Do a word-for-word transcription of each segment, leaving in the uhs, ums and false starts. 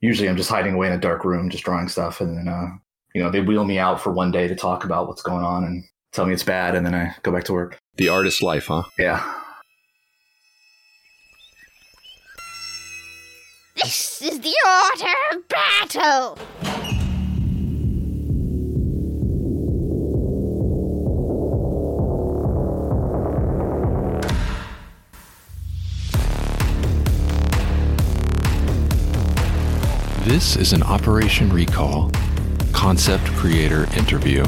usually I'm just hiding away in a dark room, just drawing stuff. And then, uh, you know, they wheel me out for one day to talk about what's going on and tell me it's bad. And then I go back to work. The artist's life, huh? Yeah. This is the order of battle. This is an Operation Recall concept creator interview.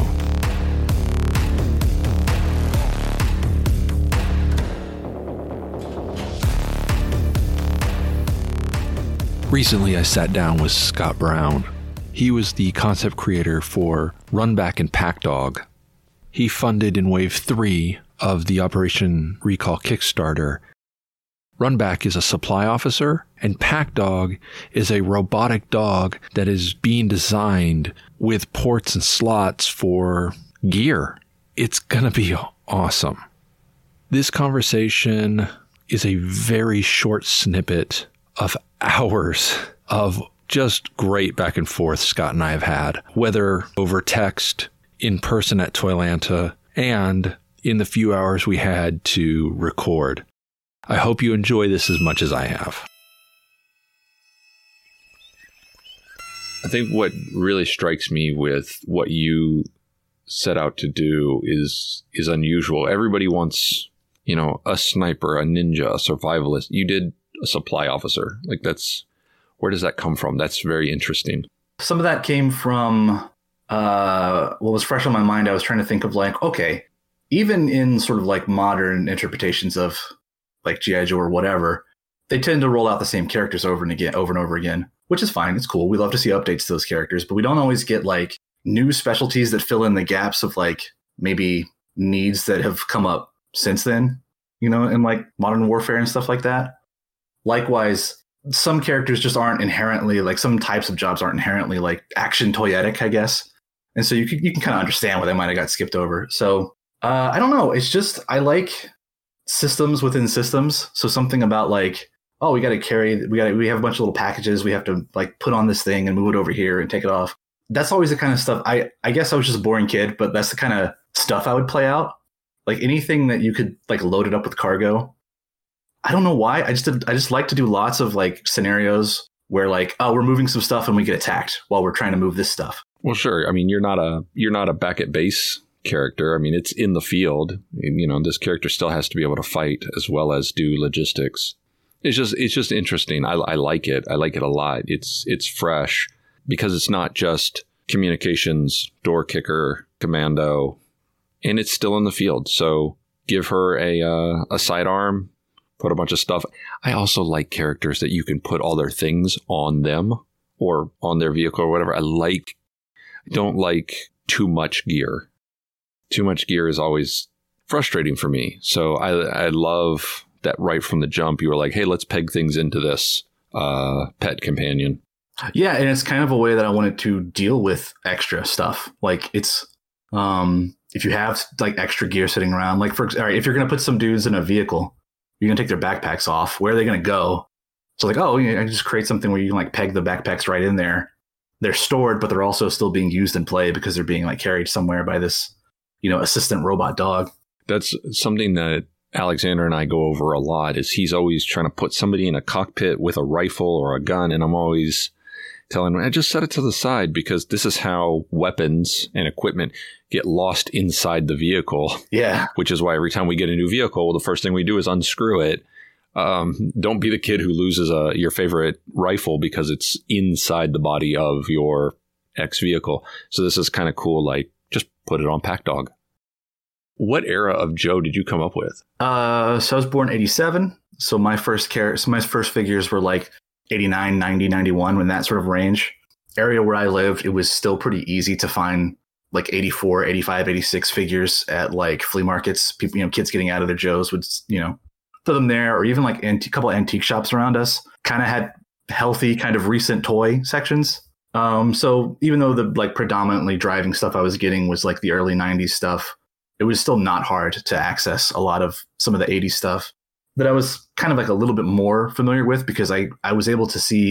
Recently, I sat down with Scott Brown. He was the concept creator for Runback and Pack Dog. He funded in Wave three of the Operation Recall Kickstarter. Runback is a supply officer, and Pack Dog is a robotic dog that is being designed with ports and slots for gear. It's gonna be awesome. This conversation is a very short snippet of hours of just great back and forth Scott and I have had, whether over text, in person at Toylanta, and in the few hours we had to record. I hope you enjoy this as much as I have. I think what really strikes me with what you set out to do is is unusual. Everybody wants, you know, a sniper, a ninja, a survivalist. You did a supply officer. Like, that's, where does that come from? That's very interesting. Some of that came from uh, what was fresh on my mind. I was trying to think of like, okay, even in sort of like modern interpretations of like G I. Joe or whatever, they tend to roll out the same characters over and again, over and over again, which is fine. It's cool. We love to see updates to those characters, but we don't always get like new specialties that fill in the gaps of like maybe needs that have come up since then, you know, in like modern warfare and stuff like that. Likewise, some characters just aren't inherently like some types of jobs aren't inherently like action toyetic, I guess. And so you can, you can kind of understand why they might have got skipped over. So uh, I don't know. It's just, I like systems within systems. So something about like, oh, we got to carry, we got we have a bunch of little packages. We have to like put on this thing and move it over here and take it off. That's always the kind of stuff. I, I guess I was just a boring kid, but that's the kind of stuff I would play out. Like anything that you could like load it up with cargo. I don't know why. I just did, I just like to do lots of like scenarios where like, oh, we're moving some stuff and we get attacked while we're trying to move this stuff. Well, sure. I mean, you're not a you're not a back at base character. I mean, it's in the field. You know, this character still has to be able to fight as well as do logistics. It's just it's just interesting. I, I like it. I like it a lot. It's it's fresh because it's not just communications, door kicker, commando, and it's still in the field. So give her a uh, a sidearm, put a bunch of stuff. I also like characters that you can put all their things on them or on their vehicle or whatever. I like don't like too much gear. Too much gear is always frustrating for me. So I I love that right from the jump, you were like, hey, let's peg things into this uh, pet companion. Yeah, and it's kind of a way that I wanted to deal with extra stuff. Like it's, um, if you have like extra gear sitting around, like for, all right, if you're going to put some dudes in a vehicle, you're going to take their backpacks off. Where are they going to go? So like, oh, you know, I just create something where you can like peg the backpacks right in there. They're stored, but they're also still being used in play because they're being like carried somewhere by this, you know, assistant robot dog. That's something that Alexander and I go over a lot is he's always trying to put somebody in a cockpit with a rifle or a gun. And I'm always telling him, I just set it to the side because this is how weapons and equipment get lost inside the vehicle. Yeah. Which is why every time we get a new vehicle, the first thing we do is unscrew it. Um, don't be the kid who loses a, your favorite rifle because it's inside the body of your X vehicle. So this is kind of cool. Like, just put it on Pack Dog. What era of Joe did you come up with? Uh, so I was born eighty-seven. So my first car- so my first figures were like eighty-nine, ninety, ninety-one, in that sort of range. Area where I lived, it was still pretty easy to find like eighty-four, eighty-five, eighty-six figures at like flea markets. People, you know, kids getting out of their Joes would, you know, throw them there, or even like a anti- couple of antique shops around us kind of had healthy kind of recent toy sections. Um, so even though the like predominantly driving stuff I was getting was like the early nineties stuff, it was still not hard to access a lot of some of the eighties stuff that I was kind of like a little bit more familiar with because I, I was able to see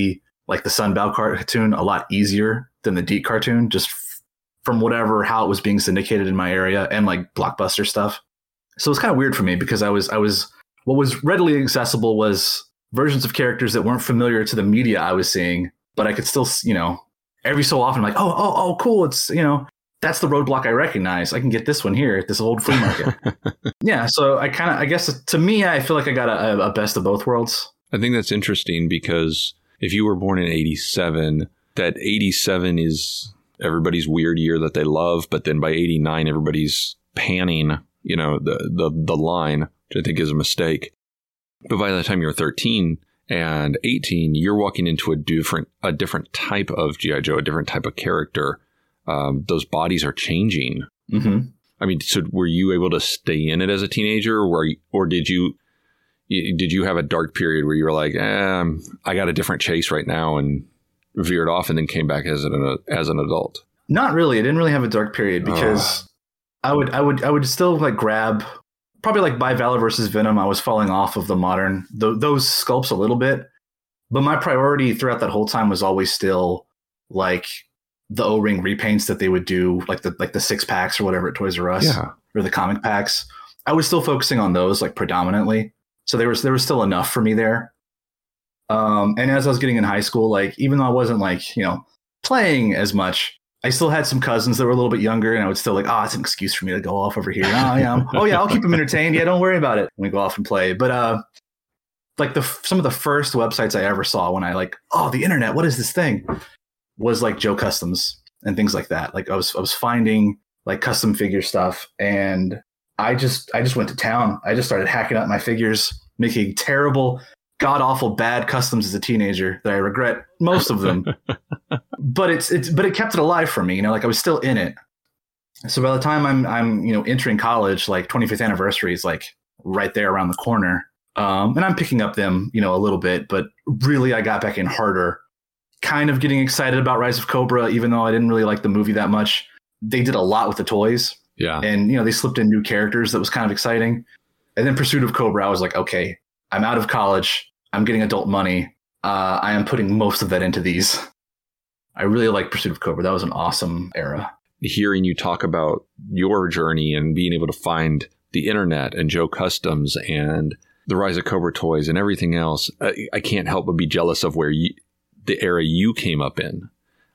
like the Sunbow cartoon a lot easier than the Deke cartoon, just f- from whatever, how it was being syndicated in my area and like Blockbuster stuff. So it's kind of weird for me because I was, I was, what was readily accessible was versions of characters that weren't familiar to the media I was seeing, but I could still, you know, every so often, like, oh, oh, oh, cool. It's, you know, that's the roadblock I recognize. I can get this one here at this old flea market. Yeah. So I kind of, I guess to me, I feel like I got a, a best of both worlds. I think that's interesting because if you were born in eighty-seven, that eighty-seven is everybody's weird year that they love. But then by eighty-nine, everybody's panning, you know, the, the, the line, which I think is a mistake. But by the time you're thirteen and eighteen, you're walking into a different, a different type of G I. Joe, a different type of character. Um, those bodies are changing. Mm-hmm. I mean, so were you able to stay in it as a teenager, or were you, or did you did you have a dark period where you were like, eh, I got a different chase right now, and veered off, and then came back as an as an adult? Not really. I didn't really have a dark period because oh. I would I would I would still like grab probably like by Valor versus Venom. I was falling off of the modern th- those sculpts a little bit, but my priority throughout that whole time was always still like the O-ring repaints that they would do, like the like the six packs or whatever at Toys R Us, yeah. or the comic packs. I was still focusing on those like predominantly. So there was there was still enough for me there. Um, and as I was getting in high school, like even though I wasn't like, you know, playing as much, I still had some cousins that were a little bit younger, and I would still like, oh, it's an excuse for me to go off over here. Oh yeah, I'm, oh yeah, I'll keep them entertained. Yeah, don't worry about it. We go off and play. But uh, like the some of the first websites I ever saw when I like, oh, the internet, what is this thing? Was like Joe Customs and things like that. Like I was I was finding like custom figure stuff, and I just I just went to town. I just started hacking up my figures, making terrible, god awful bad customs as a teenager that I regret most of them. but it's it's but it kept it alive for me, you know, like I was still in it. So by the time I'm I'm, you know, entering college, like twenty-fifth anniversary is like right there around the corner. Um, and I'm picking up them, you know, a little bit, but really I got back in harder. Kind of getting excited about Rise of Cobra, even though I didn't really like the movie that much. They did a lot with the toys. Yeah. And, you know, they slipped in new characters that was kind of exciting. And then Pursuit of Cobra, I was like, okay, I'm out of college. I'm getting adult money. Uh, I am putting most of that into these. I really like Pursuit of Cobra. That was an awesome era. Hearing you talk about your journey and being able to find the internet and Joe Customs and the Rise of Cobra toys and everything else, I, I can't help but be jealous of where you, the era you came up in.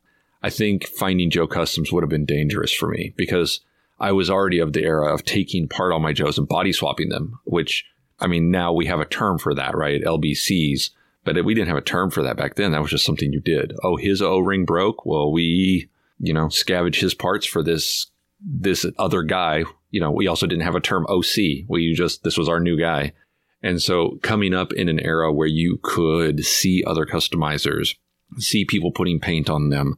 I think finding Joe Customs would have been dangerous for me because I was already of the era of taking part on my Joes and body swapping them, which, I mean, now we have a term for that, right? L B Cs. But we didn't have a term for that back then. That was just something you did. Oh, his O-ring broke. Well, we, you know, scavenge his parts for this, this other guy. You know, we also didn't have a term O C. We just, this was our new guy. And so coming up in an era where you could see other customizers, see people putting paint on them,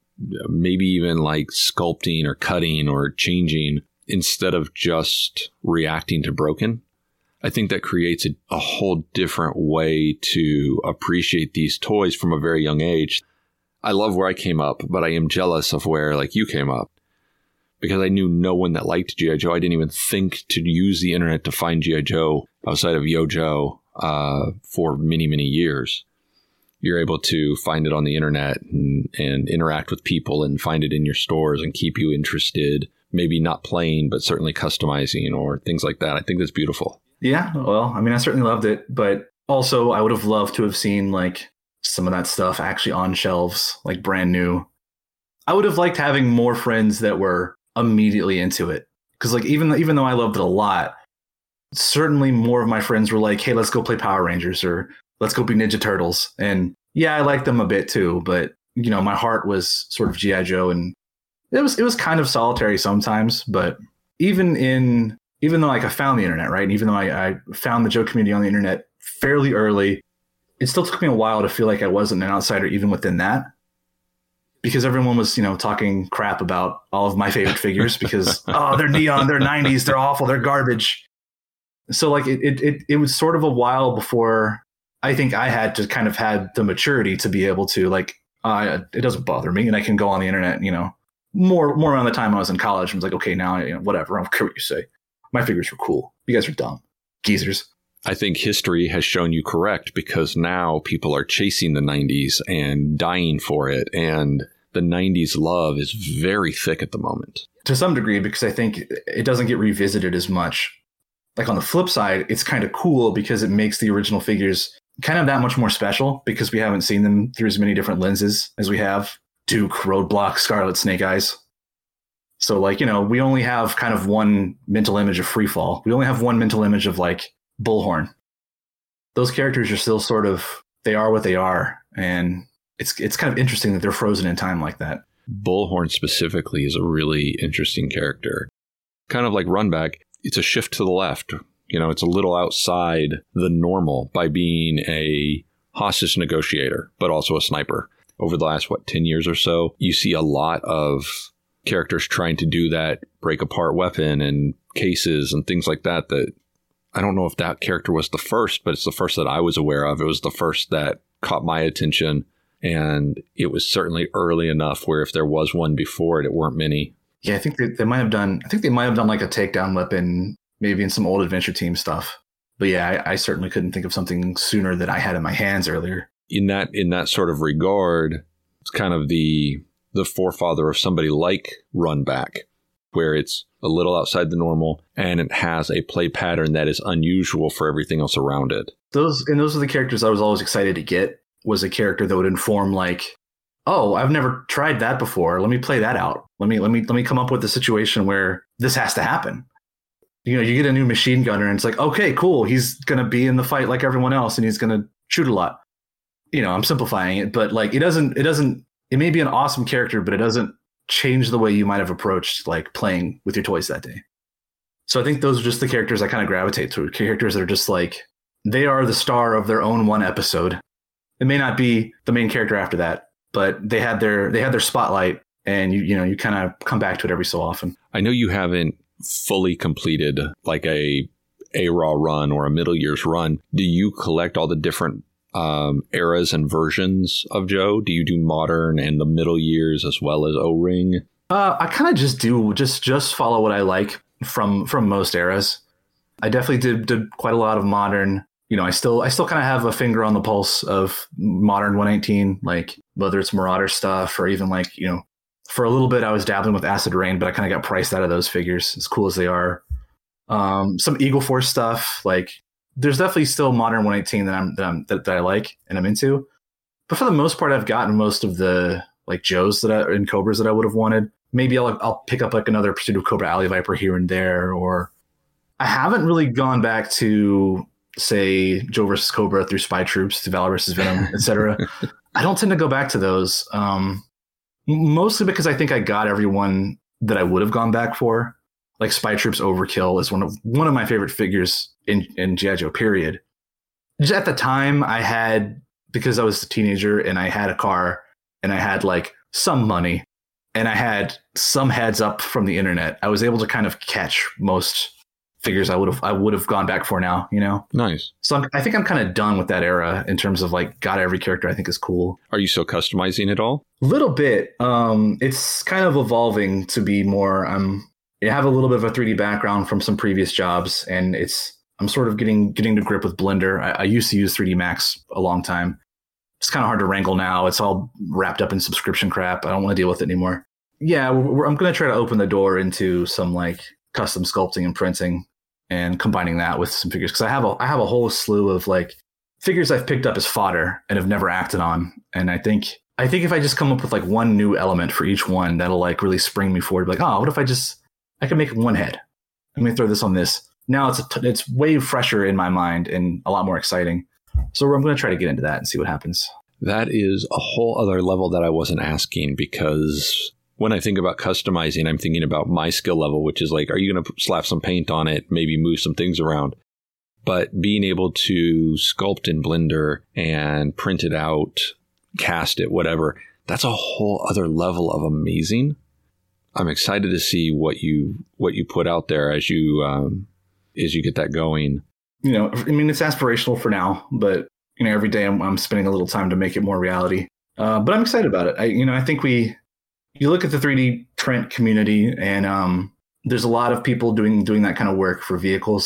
maybe even like sculpting or cutting or changing instead of just reacting to broken, I think that creates a, a whole different way to appreciate these toys from a very young age. I love where I came up, but I am jealous of where like you came up. Because I knew no one that liked G I. Joe. I didn't even think to use the internet to find G I. Joe outside of YoJoe uh, for many, many years. You're able to find it on the internet and, and interact with people and find it in your stores and keep you interested, maybe not playing, but certainly customizing or things like that. I think that's beautiful. Yeah, well, I mean, I certainly loved it, but also I would have loved to have seen like some of that stuff actually on shelves, like brand new. I would have liked having more friends that were immediately into it. Because like even even though I loved it a lot, certainly more of my friends were like, hey, let's go play Power Rangers or let's go be Ninja Turtles. And yeah, I liked them a bit too, but you know, my heart was sort of G I. Joe, and it was it was kind of solitary sometimes. But even in even though like I found the internet, right? And even though I, I found the Joe community on the internet fairly early, it still took me a while to feel like I wasn't an outsider even within that. Because everyone was, you know, talking crap about all of my favorite figures because, oh, they're neon, they're nineties, they're awful, they're garbage. So like it, it, it, it was sort of a while before I think I had to kind of had the maturity to be able to like, uh, it doesn't bother me. And I can go on the internet, you know, more, more around the time I was in college. I was like, okay, now, you know, whatever. I don't care what you say. My figures were cool. You guys are dumb. Geezers. I think history has shown you correct, because now people are chasing the nineties and dying for it. And the nineties love is very thick at the moment. To some degree, because I think it doesn't get revisited as much. Like on the flip side, it's kind of cool because it makes the original figures kind of that much more special, because we haven't seen them through as many different lenses as we have Duke, Roadblock, Scarlet, Snake Eyes. So like, you know, we only have kind of one mental image of Freefall. We only have one mental image of like Bullhorn. Those characters are still sort of, they are what they are. And it's it's kind of interesting that they're frozen in time like that. Bullhorn specifically is a really interesting character. Kind of like Runback, it's a shift to the left. You know, it's a little outside the normal by being a hostage negotiator, but also a sniper. Over the last, what, ten years or so, you see a lot of characters trying to do that, break apart weapon and cases and things like that, that I don't know if that character was the first, but it's the first that I was aware of. It was the first that caught my attention. And it was certainly early enough where if there was one before it, it weren't many. Yeah, I think they, they might have done, I think they might have done like a takedown weapon, maybe in some old Adventure Team stuff. But yeah, I, I certainly couldn't think of something sooner that I had in my hands earlier. In that in that sort of regard, it's kind of the the forefather of somebody like Runback, where it's a little outside the normal and it has a play pattern that is unusual for everything else around it. Those and those are the characters I was always excited to get, was a character that would inform like, oh, I've never tried that before. Let me play that out. Let me let me let me come up with a situation where this has to happen. You know, you get a new machine gunner and it's like, okay, cool. He's going to be in the fight like everyone else and he's going to shoot a lot. You know, I'm simplifying it, but like it doesn't, it doesn't, it may be an awesome character, but it doesn't change the way you might have approached like playing with your toys that day. So I think those are just the characters I kind of gravitate to. Characters that are just like, they are the star of their own one episode. It may not be the main character after that, but they had their, they had their spotlight and you, you know, you kind of come back to it every so often. I know you haven't fully completed like a A R A run or a middle years run. Do you collect all the different um, eras and versions of Joe? Do you do modern and the middle years as well as O-Ring? Uh, I kind of just do just just follow what I like from from most eras. I definitely did did quite a lot of modern. You know, I still I still kind of have a finger on the pulse of modern one nineteen, like whether it's Marauder stuff or even like, you know, for a little bit I was dabbling with Acid Rain, but I kind of got priced out of those figures, as cool as they are. Um, some Eagle Force stuff, like there's definitely still modern one eighteen that I'm that I'm that, that I like and I'm into. But for the most part, I've gotten most of the like Joes that I and Cobras that I would have wanted. Maybe I'll I'll pick up like another Pursuit of Cobra Alley Viper here and there, or I haven't really gone back to say Joe versus Cobra through Spy Troops to Valor versus Venom, et cetera. I don't tend to go back to those, um, mostly because I think I got everyone that I would have gone back for. Like Spy Troops Overkill is one of one of my favorite figures in in G I. Joe. Period. Just at the time, I had, because I was a teenager and I had a car and I had like some money and I had some heads up from the internet, I was able to kind of catch most figures I would have I would have gone back for now, you know? Nice. So I'm, I think I'm kind of done with that era in terms of like, got every character I think is cool. Are you still customizing it all? A little bit. Um, it's kind of evolving to be more, um, I have a little bit of a three D background from some previous jobs, and it's, I'm sort of getting getting to grip with Blender. I, I used to use three D Max a long time. It's kind of hard to wrangle now. It's all wrapped up in subscription crap. I don't want to deal with it anymore. Yeah, we're, I'm going to try to open the door into some like custom sculpting and printing and combining that with some figures, because I have a I have a whole slew of like figures I've picked up as fodder and have never acted on. And I think I think if I just come up with like one new element for each one, that'll like really spring me forward. Like, oh, what if I just I can make one head? Let me throw this on this. Now it's a t- it's way fresher in my mind and a lot more exciting. So I'm going to try to get into that and see what happens. That is a whole other level that I wasn't asking, because when I think about customizing, I'm thinking about my skill level, which is like, are you going to slap some paint on it, maybe move some things around? But being able to sculpt in Blender and print it out, cast it, whatever, that's a whole other level of amazing. I'm excited to see what you what you put out there as you um, as you get that going. You know, I mean, it's aspirational for now, but you know, every day I'm, I'm spending a little time to make it more reality. Uh, but I'm excited about it. I, you know, I think we, you look at the three D print community, and um, there's a lot of people doing doing that kind of work for vehicles,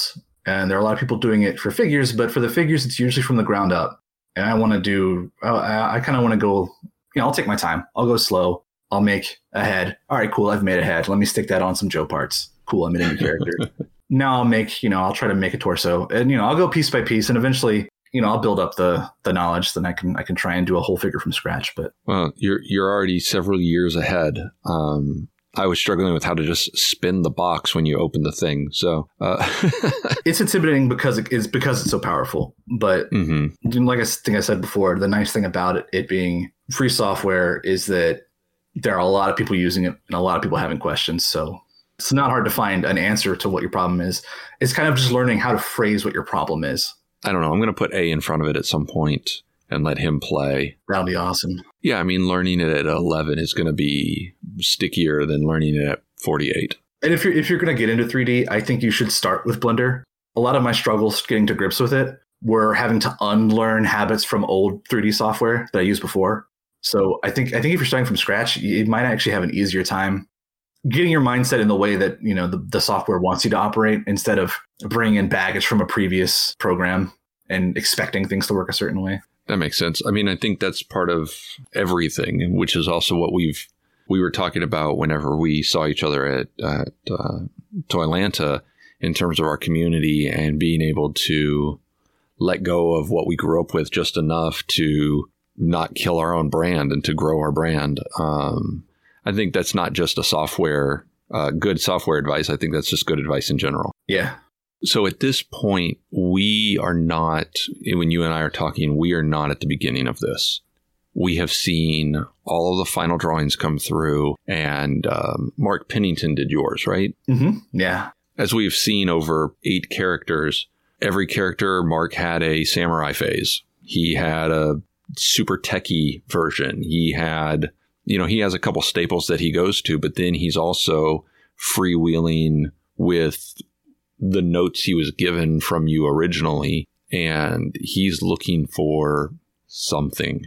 And there are a lot of people doing it for figures, but for the figures, it's usually from the ground up. And I want to do, uh, I, I kind of want to go, you know, I'll take my time. I'll go slow. I'll make a head. All right, cool. I've made a head. Let me stick that on some Joe parts. Cool. I made a new character. Now I'll make, you know, I'll try to make a torso, and, you know, I'll go piece by piece, and eventually, you know, I'll build up the the knowledge. Then I can I can try and do a whole figure from scratch. But well, you're you're already several years ahead. Um, I was struggling with how to just spin the box when you open the thing. So uh. It's intimidating because it is because it's so powerful. But mm-hmm. like I think I said before, the nice thing about it, it being free software is that there are a lot of people using it and a lot of people having questions. So it's not hard to find an answer to what your problem is. It's kind of just learning how to phrase what your problem is. I don't know. I'm going to put A in front of it at some point and let him play. That'll be awesome. Yeah, I mean, learning it at eleven is going to be stickier than learning it at forty-eight. And if you're if you're going to get into three D, I think you should start with Blender. A lot of my struggles getting to grips with it were having to unlearn habits from old three D software that I used before. So I think I think if you're starting from scratch, you might actually have an easier time getting your mindset in the way that, you know, the, the software wants you to operate, instead of bringing in baggage from a previous program and expecting things to work a certain way. That makes sense. I mean, I think that's part of everything, which is also what we've we were talking about whenever we saw each other at, at uh, Toylanta, in terms of our community and being able to let go of what we grew up with just enough to not kill our own brand and to grow our brand. Um, I think that's not just a software, uh, good software advice. I think that's just good advice in general. Yeah. So at this point, we are not, when you and I are talking, we are not at the beginning of this. We have seen all of the final drawings come through, and um, Mark Pennington did yours, right? Mm-hmm. Yeah. As we've seen over eight characters, every character, Mark had a samurai phase. He had a super techie version. He had, you know, he has a couple staples that he goes to, but then he's also freewheeling with the notes he was given from you originally, and he's looking for something.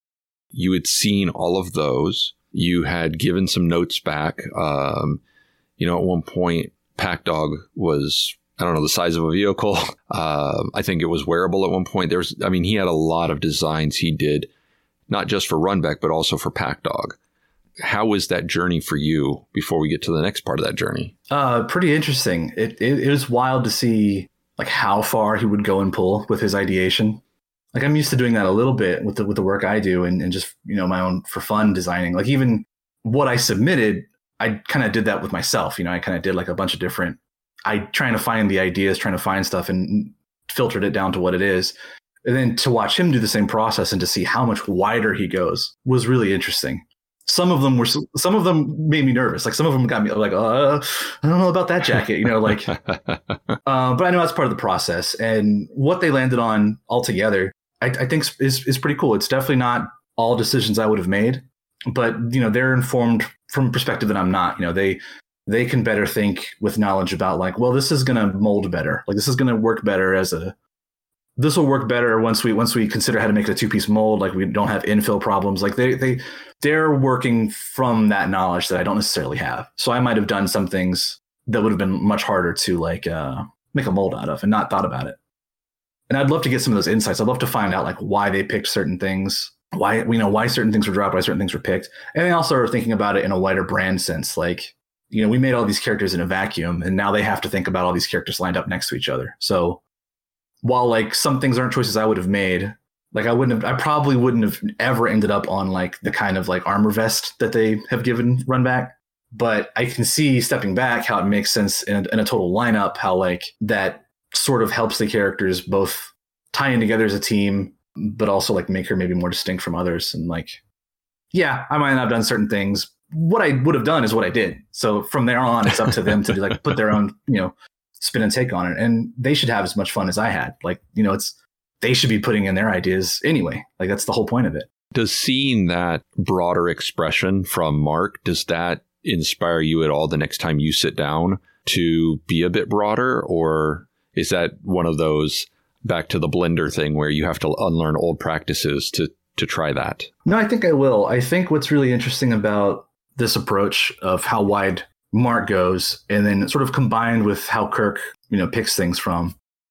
You had seen all of those. You had given some notes back. Um, you know, at one point, Pack Dog was, I don't know, the size of a vehicle. Uh, I think it was wearable at one point. There's, I mean, he had a lot of designs he did, not just for Runback, but also for Pack Dog. How was that journey for you before we get to the next part of that journey? Uh, pretty interesting. It, it it was wild to see like how far he would go and pull with his ideation. Like, I'm used to doing that a little bit with the with the work I do, and, and just, you know, my own for fun designing. Like, even what I submitted, I kind of did that with myself. You know, I kind of did like a bunch of different, I trying to find the ideas, trying to find stuff, and filtered it down to what it is. And then to watch him do the same process and to see how much wider he goes was really interesting. Some of them were, some of them made me nervous. Like, some of them got me like, uh, I don't know about that jacket, you know, like, uh, but I know that's part of the process. And what they landed on altogether, I, I think is, is pretty cool. It's definitely not all decisions I would have made, but, you know, they're informed from a perspective that I'm not. You know, they, they can better think with knowledge about, like, well, this is going to mold better. Like, this is going to work better as a, this will work better once we once we consider how to make it a two-piece mold. Like, we don't have infill problems. Like, they they they're working from that knowledge that I don't necessarily have. So I might have done some things that would have been much harder to like uh, make a mold out of and not thought about it. And I'd love to get some of those insights. I'd love to find out like why they picked certain things, why you know why certain things were dropped, why certain things were picked, and they also are thinking about it in a wider brand sense. Like, you know, we made all these characters in a vacuum, and now they have to think about all these characters lined up next to each other. So while like some things aren't choices I would have made, like I wouldn't have, I probably wouldn't have ever ended up on like the kind of like armor vest that they have given Runback. But I can see stepping back how it makes sense in a, in a total lineup, how like that sort of helps the characters both tie in together as a team, but also like make her maybe more distinct from others. And like, yeah, I might not have done certain things. What I would have done is what I did. So from there on, it's up to them to like put their own, you know, spin and take on it, and they should have as much fun as I had. Like, you know, it's they should be putting in their ideas anyway. Like, that's the whole point of it. Does seeing that broader expression from Mark, does that inspire you at all the next time you sit down to be a bit broader, or is that one of those back to the Blender thing where you have to unlearn old practices to to try that? No, I think I will. I think what's really interesting about this approach of how wide Mark goes, and then sort of combined with how Kirk, you know, picks things from,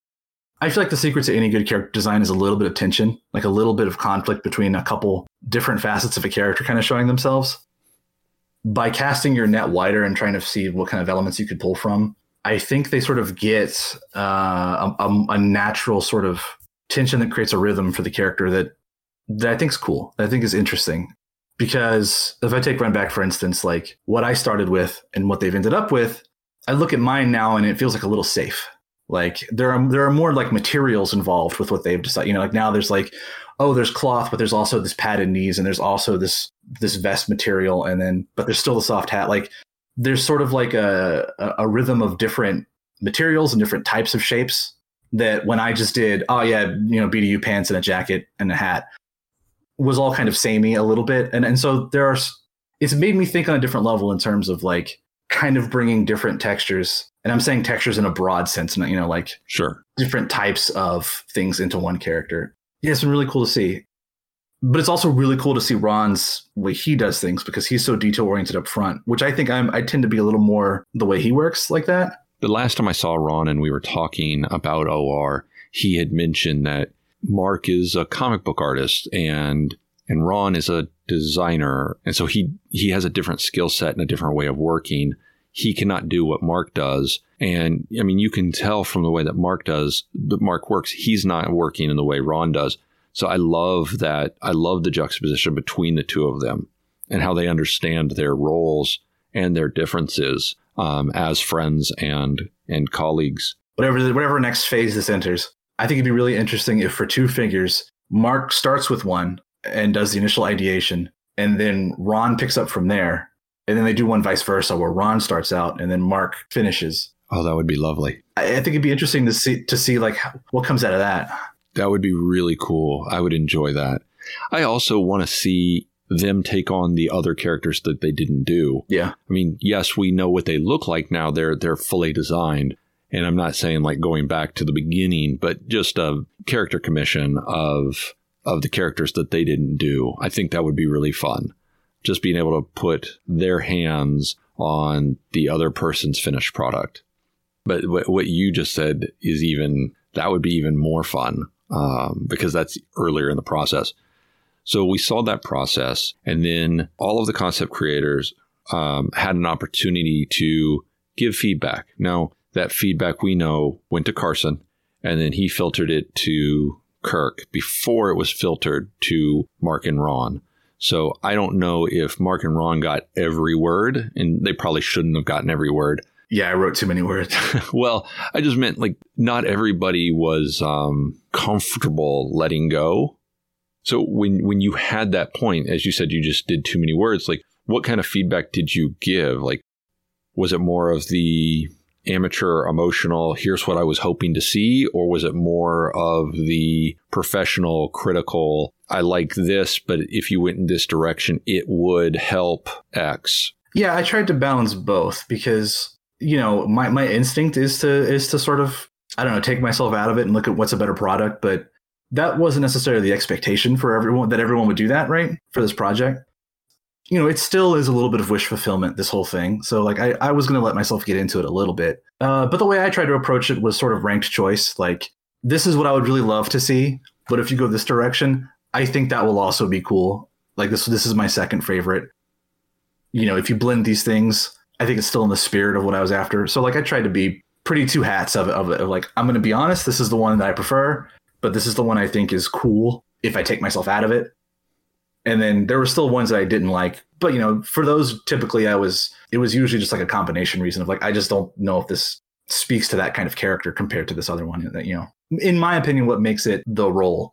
I feel like the secret to any good character design is a little bit of tension, like a little bit of conflict between a couple different facets of a character kind of showing themselves. By casting your net wider and trying to see what kind of elements you could pull from, I think they sort of get uh, a, a natural sort of tension that creates a rhythm for the character that, that I think is cool, that I think is interesting. Because if I take Run Back, for instance, like what I started with and what they've ended up with, I look at mine now and it feels like a little safe. Like there are there are more like materials involved with what they've decided. You know, like now there's like, oh, there's cloth, but there's also this padded knees, and there's also this this vest material, and then but there's still the soft hat. Like there's sort of like a a rhythm of different materials and different types of shapes that when I just did, oh yeah, you know, B D U pants and a jacket and a hat was all kind of samey a little bit, and and so there are. It's made me think on a different level in terms of like kind of bringing different textures. And I'm saying textures in a broad sense, you know, like sure, different types of things into one character. Yeah, it's been really cool to see. But it's also really cool to see Ron's way he does things because he's so detail oriented up front, which I think I'm, I tend to be a little more the way he works like that. The last time I saw Ron and we were talking about O R, he had mentioned that Mark is a comic book artist and and Ron is a designer. And so he he has a different skill set and a different way of working. He cannot do what Mark does. And I mean, you can tell from the way that Mark does, that Mark works, he's not working in the way Ron does. So I love that. I love the juxtaposition between the two of them and how they understand their roles and their differences um, as friends and and colleagues. Whatever, whatever next phase this enters, I think it'd be really interesting if for two figures, Mark starts with one and does the initial ideation, and then Ron picks up from there. And then they do one vice versa where Ron starts out and then Mark finishes. Oh, that would be lovely. I, I think it'd be interesting to see to see like what comes out of that. That would be really cool. I would enjoy that. I also want to see them take on the other characters that they didn't do. Yeah. I mean, yes, we know what they look like now. They're they're fully designed. And I'm not saying like going back to the beginning, but just a character commission of of the characters that they didn't do. I think that would be really fun. Just being able to put their hands on the other person's finished product. But what you just said is even, that would be even more fun um, because that's earlier in the process. So we saw that process, and then all of the concept creators um, had an opportunity to give feedback. Now, that feedback we know went to Carson, and then he filtered it to Kirk before it was filtered to Mark and Ron. So I don't know if Mark and Ron got every word, and they probably shouldn't have gotten every word. Yeah, I wrote too many words. Well, I just meant like not everybody was um, comfortable letting go. So when when you had that point, as you said, you just did too many words, like what kind of feedback did you give? Like, was it more of the amateur, emotional, here's what I was hoping to see? Or was it more of the professional, critical, I like this, but if you went in this direction, it would help X? Yeah, I tried to balance both because, you know, my, my instinct is to is to sort of, I don't know, take myself out of it and look at what's a better product. But that wasn't necessarily the expectation for everyone, that everyone would do that, right, for this project. You know, it still is a little bit of wish fulfillment, this whole thing. So like I, I was going to let myself get into it a little bit. Uh, but the way I tried to approach it was sort of ranked choice. Like, this is what I would really love to see. But if you go this direction, I think that will also be cool. Like this, this is my second favorite. You know, if you blend these things, I think it's still in the spirit of what I was after. So like I tried to be pretty two hats of it, of it. Of like, I'm going to be honest, this is the one that I prefer, but this is the one I think is cool if I take myself out of it. And then there were still ones that I didn't like. But, you know, for those, typically I was, it was usually just like a combination reason of like, I just don't know if this speaks to that kind of character compared to this other one. That, you know, in my opinion, what makes it the role.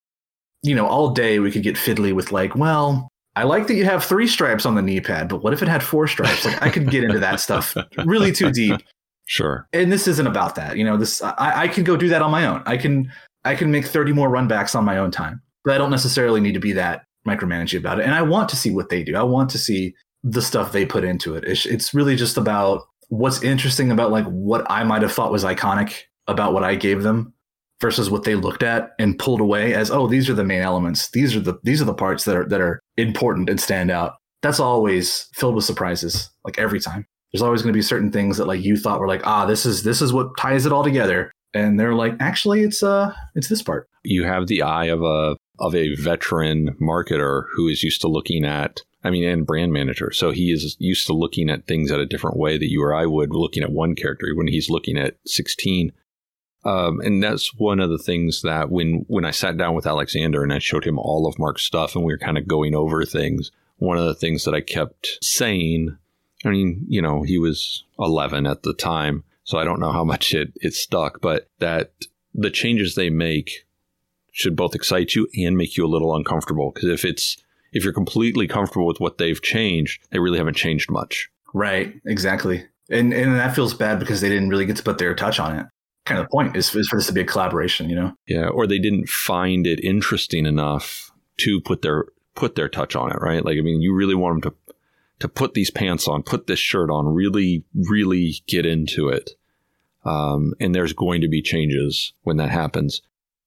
You know, all day we could get fiddly with like, well, I like that you have three stripes on the knee pad, but what if it had four stripes? Like I could get into that stuff really too deep. Sure. And this isn't about that. You know, this, I, I can go do that on my own. I can, I can make thirty more run backs on my own time, but I don't necessarily need to be that micromanaging about it. And I want to see what they do. I want to see the stuff they put into it. It's, it's really just about what's interesting about like what I might have thought was iconic about what I gave them versus what they looked at and pulled away as, oh, these are the main elements. These are the, these are the parts that are, that are important and stand out. That's always filled with surprises. Like every time there's always going to be certain things that like you thought were like, ah, this is, this is what ties it all together. And they're like, actually, it's uh, it's this part. You have the eye of a of a veteran marketer who is used to looking at, I mean, and brand manager. So he is used to looking at things at a different way that you or I would looking at one character when he's looking at sixteen. Um, and that's one of the things that when, when I sat down with Alexander and I showed him all of Mark's stuff and we were kind of going over things, one of the things that I kept saying, I mean, you know, he was eleven at the time, so I don't know how much it, it stuck, but that the changes they make should both excite you and make you a little uncomfortable. Because if it's if you're completely comfortable with what they've changed, they really haven't changed much. Right, exactly. And and that feels bad because they didn't really get to put their touch on it. Kind of the point is, is for this to be a collaboration, you know? Yeah, or they didn't find it interesting enough to put their put their touch on it, right? Like, I mean, you really want them to to put these pants on, put this shirt on, really, really get into it. Um, and there's going to be changes when that happens.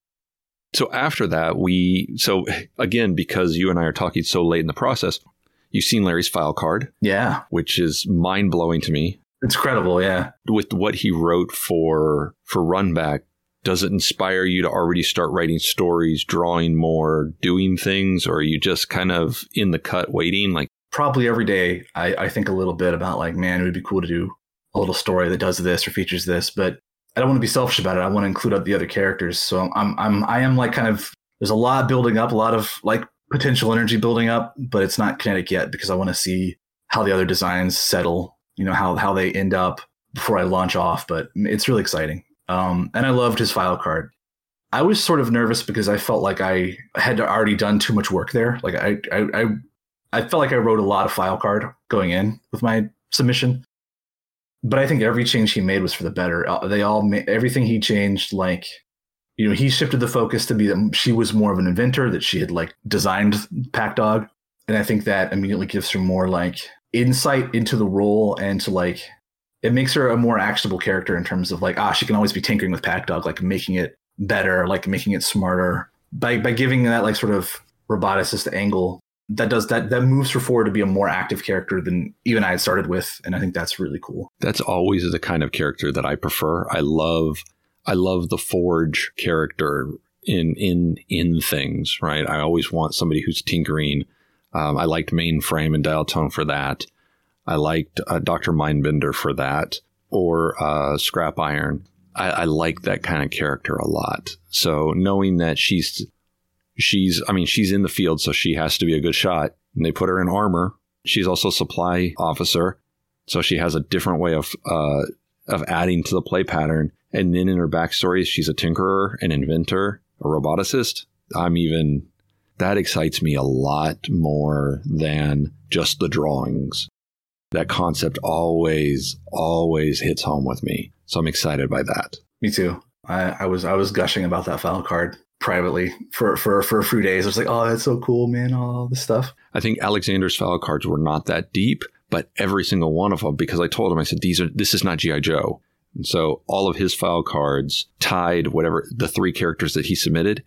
So after that, we, so again, because you and I are talking so late in the process, you've seen Larry's file card. Yeah. Which is mind blowing to me. It's incredible. Yeah. With what he wrote for, for Runback, does it inspire you to already start writing stories, drawing more, doing things, or are you just kind of in the cut waiting? Like, probably every day I, I think a little bit about like, man, it would be cool to do a little story that does this or features this, but I don't want to be selfish about it. I want to include the other characters. So I'm, I'm, I am like kind of, there's a lot building up, a lot of like potential energy building up, but it's not kinetic yet because I want to see how the other designs settle, you know, how, how they end up before I launch off, but it's really exciting. Um, and I loved his file card. I was sort of nervous because I felt like I had already done too much work there. Like I, I, I, I felt like I wrote a lot of file card going in with my submission, but I think every change he made was for the better. They all made everything he changed. Like, you know, he shifted the focus to be that she was more of an inventor, that she had like designed Pack Dog. And I think that immediately gives her more like insight into the role and to like, it makes her a more actionable character in terms of like, ah, she can always be tinkering with Pack Dog, like making it better, like making it smarter by, by giving that like sort of roboticist angle that does that, that moves her forward to be a more active character than even I had started with. And I think that's really cool. That's always the kind of character that I prefer. I love, I love the Forge character in, in, in things, right? I always want somebody who's tinkering. Um, I liked Mainframe and Dial Tone for that. I liked uh, Doctor Mindbender for that, or uh, Scrap Iron. I, I like that kind of character a lot. So knowing that she's, she's, I mean, she's in the field, so she has to be a good shot. And they put her in armor. She's also a supply officer, so she has a different way of uh, of adding to the play pattern. And then in her backstory, she's a tinkerer, an inventor, a roboticist. I'm even, that excites me a lot more than just the drawings. That concept always, always hits home with me. So I'm excited by that. Me too. I, I was I was gushing about that file card privately for, for, for a few days. I was like, oh, that's so cool, man, all this stuff. I think Alexander's file cards were not that deep, but every single one of them, because I told him, I said, these are this is not G I. Joe. And so all of his file cards tied whatever the three characters that he submitted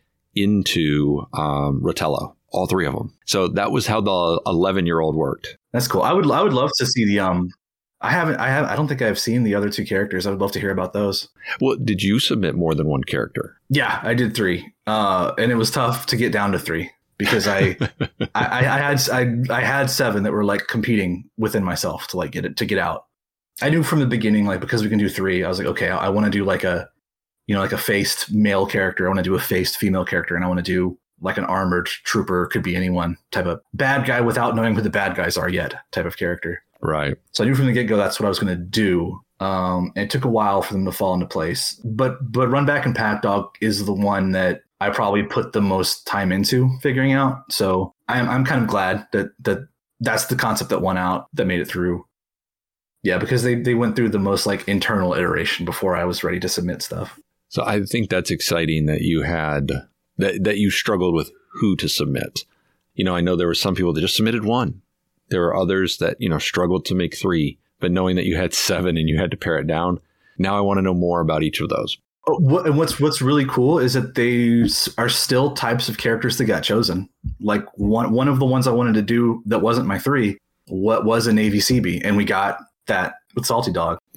into um, Rotello. All three of them. So that was how the eleven-year-old worked. That's cool. I would I would love to see the um. I haven't. I have. I don't think I've seen the other two characters. I would love to hear about those. Well, did you submit more than one character? Yeah, I did three. Uh, and it was tough to get down to three because I, I, I had I I had seven that were like competing within myself to like get it to get out. I knew from the beginning, like because we can do three, I was like, okay, I, I want to do like a, you know, like a faced male character. I want to do a faced female character, and I want to do like an armored trooper, could be anyone type of bad guy without knowing who the bad guys are yet type of character. Right. So I knew from the get-go that's what I was going to do. Um, and it took a while for them to fall into place. But but Runback and Pack Dog is the one that I probably put the most time into figuring out. So I'm I'm kind of glad that that that's the concept that won out, that made it through. Yeah, because they, they went through the most like internal iteration before I was ready to submit stuff. So I think that's exciting that you had... That that you struggled with who to submit. You know, I know there were some people that just submitted one. There were others that, you know, struggled to make three. But knowing that you had seven and you had to pare it down, now I want to know more about each of those. Oh, what, and what's what's really cool is that they are still types of characters that got chosen. Like one one of the ones I wanted to do that wasn't my three, what was a Navy C B, and we got that with Salty Dog. Yeah.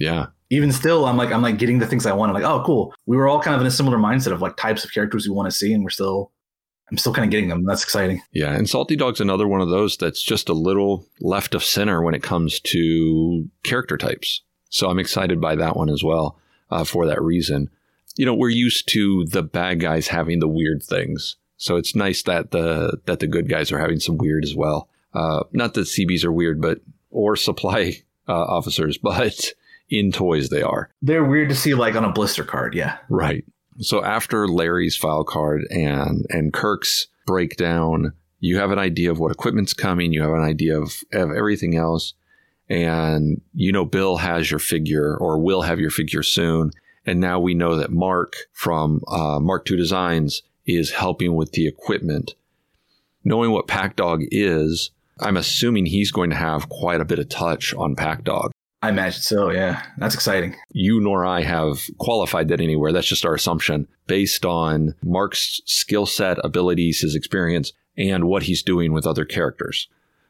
even still, I'm like, I'm like getting the things I want. I'm like, oh, cool. We were all kind of in a similar mindset of like types of characters we want to see, and we're still, I'm still kind of getting them. That's exciting. Yeah, and Salty Dog's another one of those that's just a little left of center when it comes to character types. So I'm excited by that one as well uh, for that reason. You know, we're used to the bad guys having the weird things. So it's nice that the that the good guys are having some weird as well. Uh, not that C Bs are weird, but or supply uh, officers, but in toys they are. They're weird to see like on a blister card, yeah. Right. So after Larry's file card and and Kirk's breakdown, you have an idea of what equipment's coming. You have an idea of, of everything else. And you know Bill has your figure or will have your figure soon. And now we know that Mark from uh, Mark two Designs is helping with the equipment. Knowing what PackDog is, I'm assuming he's going to have quite a bit of touch on PackDog. I imagine so, yeah. That's exciting. You nor I have qualified that anywhere. That's just our assumption based on Mark's skill set, abilities, his experience, and what he's doing with other characters.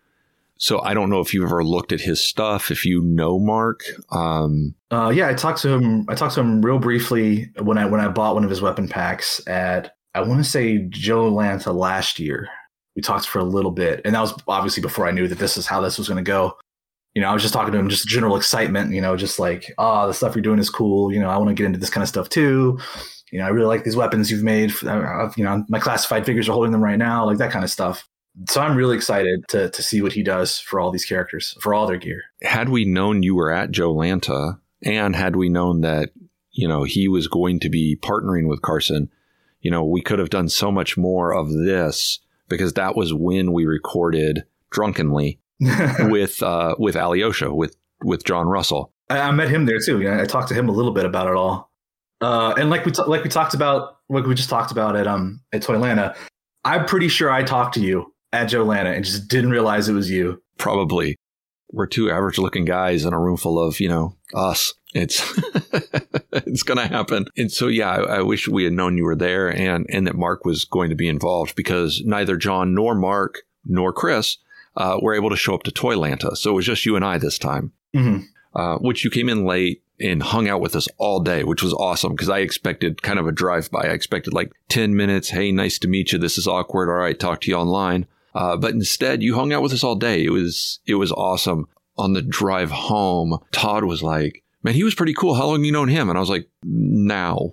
So I don't know if you've ever looked at his stuff, if you know Mark. Um, uh, yeah, I talked to him. I talked to him real briefly when I when I bought one of his weapon packs at, I want to say, Joe Lanta last year. We talked for a little bit, and that was obviously before I knew that this is how this was going to go. You know, I was just talking to him, just general excitement, you know, just like, oh, the stuff you're doing is cool. You know, I want to get into this kind of stuff too. You know, I really like these weapons you've made. Uh, you know, my classified figures are holding them right now, like that kind of stuff. So I'm really excited to to see what he does for all these characters, for all their gear. Had we known you were at Joe Lanta, and had we known that, you know, he was going to be partnering with Carson, you know, we could have done so much more of this, because that was when we recorded Drunkenly with uh, with Alyosha, with with John Russell. I, I met him there too. You know, I talked to him a little bit about it all, uh, and like we t- like we talked about, like we just talked about at um at Toylanta. I'm pretty sure I talked to you at Joe Lanta and just didn't realize it was you. Probably. We're two average looking guys in a room full of, you know, us. It's it's going to happen. And so, yeah, I, I wish we had known you were there and, and that Mark was going to be involved, because neither John nor Mark nor Chris uh, were able to show up to Toylanta. So it was just you and I this time, mm-hmm. uh, which you came in late and hung out with us all day, which was awesome, because I expected kind of a drive-by. I expected like ten minutes. Hey, nice to meet you. This is awkward. All right, talk to you online. Uh, but instead, you hung out with us all day. It was it was awesome. On the drive home, Todd was like, man, he was pretty cool. How long have you known him? And I was like, now.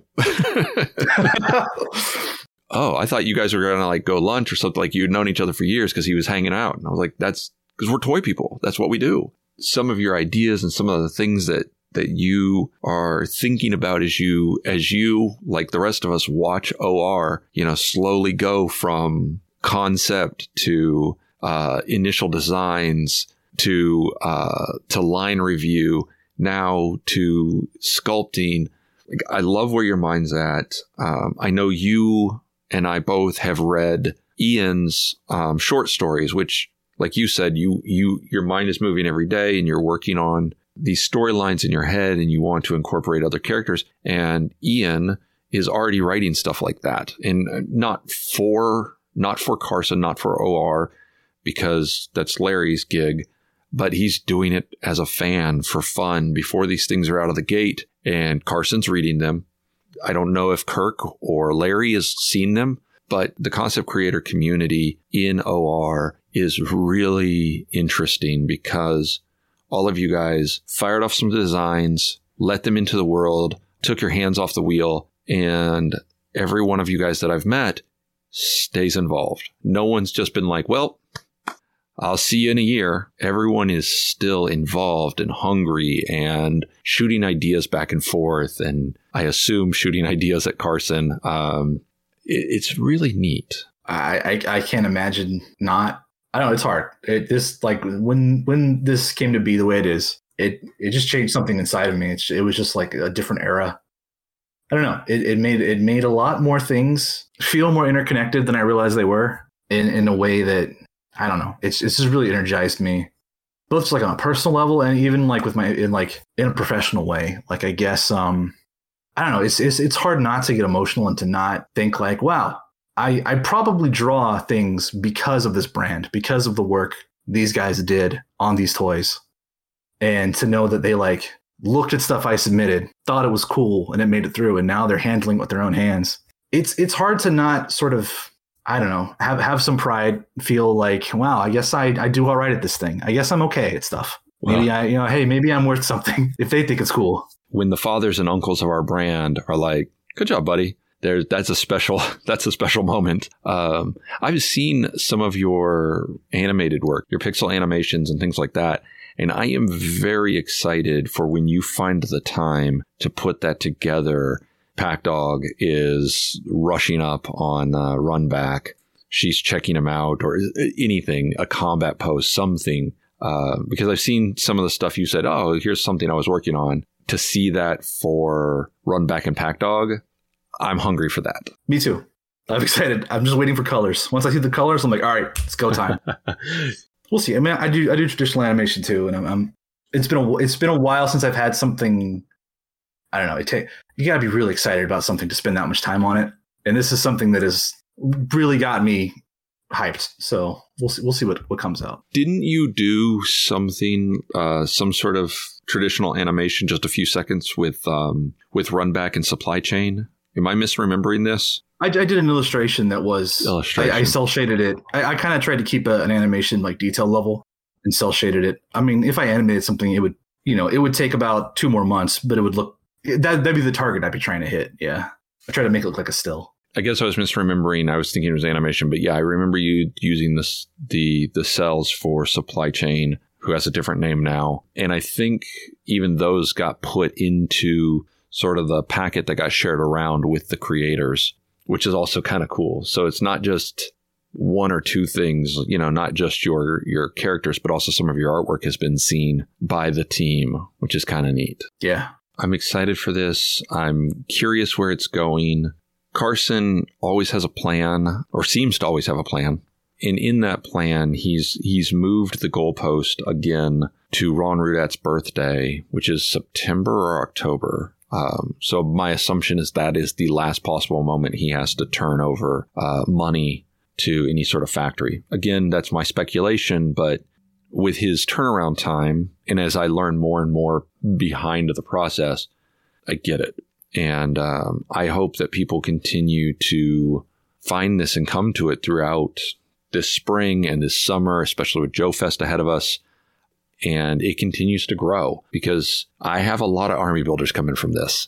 Oh, I thought you guys were going to like go lunch or something, like you'd known each other for years because he was hanging out. And I was like, that's because we're toy people. That's what we do. Some of your ideas and some of the things that that you are thinking about as you, as you, like the rest of us, watch O R, you know, slowly go from concept to uh, initial designs to uh, to line review, now to sculpting. Like, I love where your mind's at. Um, I know you and I both have read Ian's um, short stories, which, like you said, you you your mind is moving every day, and you're working on these storylines in your head, and you want to incorporate other characters. And Ian is already writing stuff like that, and not for not for Carson, not for O R, because that's Larry's gig, but he's doing it as a fan for fun before these things are out of the gate, and Carson's reading them. I don't know if Kirk or Larry has seen them, but the concept creator community in O R is really interesting, because all of you guys fired off some designs, let them into the world, took your hands off the wheel, and every one of you guys that I've met stays involved. No one's just been like, well, I'll see you in a year. Everyone is still involved and hungry and shooting ideas back and forth. And I assume shooting ideas at Carson. Um, it, it's really neat. I, I I can't imagine not. I don't know. It's hard. It, this like when when this came to be the way it is, it it just changed something inside of me. It's, it was just like a different era. I don't know. It, it made it made a lot more things feel more interconnected than I realized they were, in, in a way that, I don't know. It's it's just really energized me, both like on a personal level and even like with my in like in a professional way. Like, I guess um I don't know. It's it's it's hard not to get emotional and to not think like, wow, I I probably draw things because of this brand, because of the work these guys did on these toys, and to know that they like looked at stuff I submitted, thought it was cool, and it made it through, and now they're handling it with their own hands. It's it's hard to not sort of, I don't know, have, have some pride, feel like, wow, I guess I, I do all right at this thing. I guess I'm okay at stuff. Maybe well, I, you know, hey, maybe I'm worth something if they think it's cool. When the fathers and uncles of our brand are like, good job, buddy. There's that's a special that's a special moment. Um, I've seen some of your animated work, your pixel animations and things like that. And I am very excited for when you find the time to put that together. Packdog is rushing up on uh, Run Back. She's checking him out or anything, a combat post, something. Uh, because I've seen some of the stuff you said, oh, here's something I was working on. To see that for Run Back and Packdog, I'm hungry for that. Me too. I'm excited. I'm just waiting for colors. Once I see the colors, I'm like, all right, it's go time. We'll see. I mean, I do I do traditional animation too, and I'm, I'm it's been a it's been a while since I've had something. I don't know. It take you got to be really excited about something to spend that much time on it, and this is something that has really got me hyped. So we'll see. We'll see what, what comes out. Didn't you do something, uh, some sort of traditional animation, just a few seconds with um, with Run Back and Supply Chain? Am I misremembering this? I, I did an illustration that was, illustration. I, I cell shaded it. I, I kind of tried to keep a, an animation like detail level and cell shaded it. I mean, if I animated something, it would, you know, it would take about two more months, but it would look, that, that'd be the target I'd be trying to hit. Yeah. I try to make it look like a still. I guess I was misremembering. I was thinking it was animation, but yeah, I remember you using this, the, the cells for Supply Chain, who has a different name now. And I think even those got put into sort of the packet that got shared around with the creators, which is also kind of cool. So it's not just one or two things, you know, not just your your characters, but also some of your artwork has been seen by the team, which is kind of neat. Yeah. I'm excited for this. I'm curious where it's going. Carson always has a plan, or seems to always have a plan. And in that plan, he's he's moved the goalpost again to Ron Rudat's birthday, which is September or October. Um, so my assumption is that is the last possible moment he has to turn over uh, money to any sort of factory. Again, that's my speculation, but with his turnaround time, and as I learn more and more behind the process, I get it. And um, I hope that people continue to find this and come to it throughout this spring and this summer, especially with Joe Fest ahead of us. And it continues to grow because I have a lot of army builders coming from this.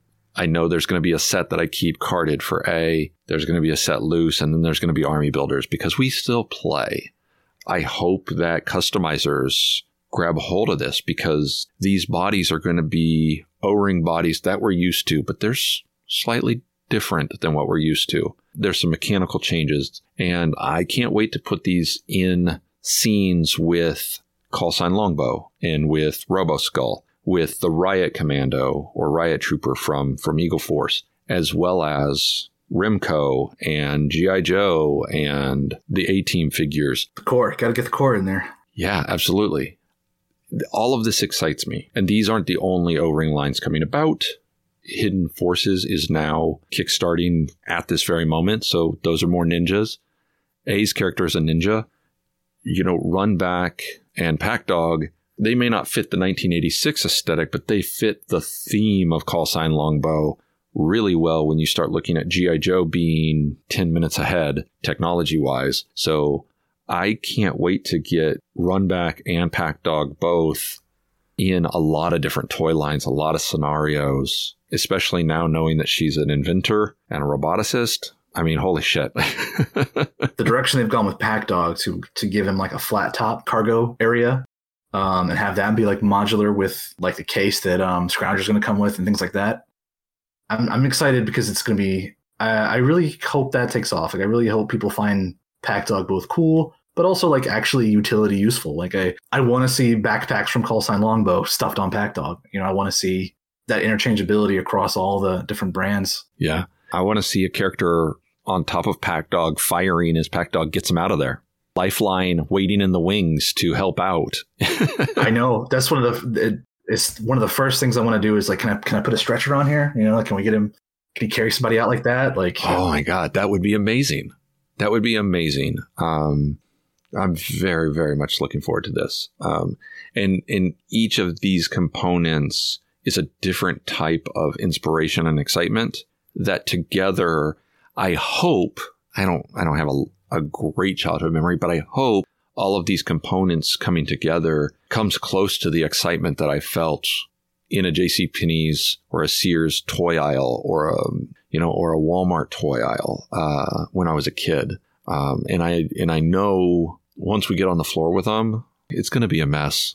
I know there's going to be a set that I keep carded for A, there's going to be a set loose, and then there's going to be army builders because we still play. I hope that customizers grab hold of this because these bodies are going to be O-ring bodies that we're used to, but they're slightly different than what we're used to. There's some mechanical changes, and I can't wait to put these in scenes with Call Sign Longbow and with Roboskull, with the Riot Commando or Riot Trooper from, from Eagle Force, as well as Remco and G I. Joe and the A-Team figures. The core. Got to get the core in there. Yeah, absolutely. All of this excites me. And these aren't the only O-ring lines coming about. Hidden Forces is now kickstarting at this very moment. So those are more ninjas. A's character is a ninja. You know, Run Back and Packdog, they may not fit the nineteen eighty-six aesthetic, but they fit the theme of Call Sign Longbow really well when you start looking at G I. Joe being ten minutes ahead technology-wise. So I can't wait to get Run Back and Packdog both in a lot of different toy lines, a lot of scenarios, especially now knowing that she's an inventor and a roboticist. I mean, holy shit. The direction they've gone with Packdog to to give him like a flat top cargo area um, and have that be like modular with like the case that um, Scrounger's going to come with and things like that. I'm I'm excited because it's going to be, I, I really hope that takes off. Like I really hope people find Packdog both cool, but also like actually utility useful. Like I, I want to see backpacks from Call Sign Longbow stuffed on Packdog. You know, I want to see that interchangeability across all the different brands. Yeah. I want to see a character on top of Packdog firing as Packdog gets him out of there. Lifeline waiting in the wings to help out. I know. That's one of the, it, it's one of the first things I want to do is like, can I, can I put a stretcher on here? You know, like, can we get him, can he carry somebody out like that? Like, oh my God, that would be amazing. That would be amazing. Um, I'm very, very much looking forward to this. Um, and, and each of these components is a different type of inspiration and excitement that together, I hope, I don't, I don't have a, a great childhood memory, but I hope all of these components coming together comes close to the excitement that I felt in a JCPenney's or a Sears toy aisle or a, you know, or a Walmart toy aisle, uh, when I was a kid. Um, and I, and I know once we get on the floor with them, it's going to be a mess.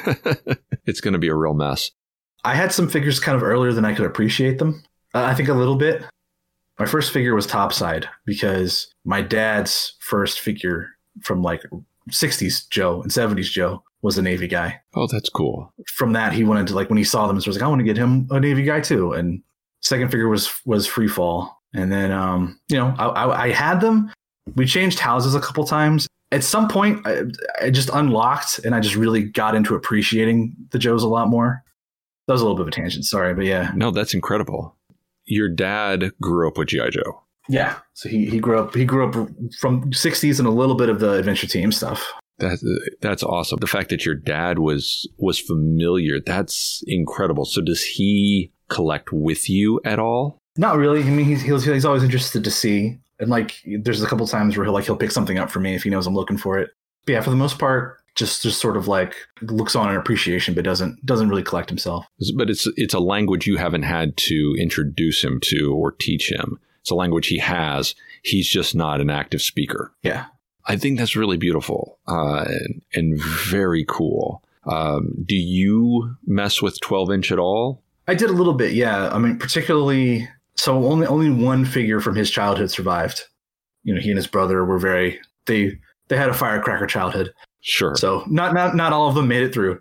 It's going to be a real mess. I had some figures kind of earlier than I could appreciate them. Uh, I think a little bit. My first figure was Topside because my dad's first figure from like sixties Joe and seventies Joe was a Navy guy. Oh, that's cool. From that, he wanted to, like, when he saw them, he was like, I want to get him a Navy guy too. And second figure was was Free Fall. And then, um, you know, I, I, I had them. We changed houses a couple times. At some point, I, I just unlocked and I just really got into appreciating the Joes a lot more. That was a little bit of a tangent. Sorry, but yeah. No, that's incredible. Your dad grew up with G I. Joe. Yeah. So he, he grew up he grew up from sixties and a little bit of the Adventure Team stuff. That, that's awesome. The fact that your dad was was familiar, that's incredible. So does he collect with you at all? Not really. I mean, he's he's, he's always interested to see. And like, there's a couple times where he'll like he'll pick something up for me if he knows I'm looking for it. But yeah, for the most part, just just sort of like looks on in appreciation, but doesn't doesn't really collect himself. But it's it's a language you haven't had to introduce him to or teach him. It's a language he has. He's just not an active speaker. Yeah. I think that's really beautiful uh, and, and very cool. Um, do you mess with twelve inch at all? I did a little bit, yeah. I mean, particularly, so only only one figure from his childhood survived. You know, he and his brother were very, they they had a firecracker childhood. Sure. So not not not all of them made it through.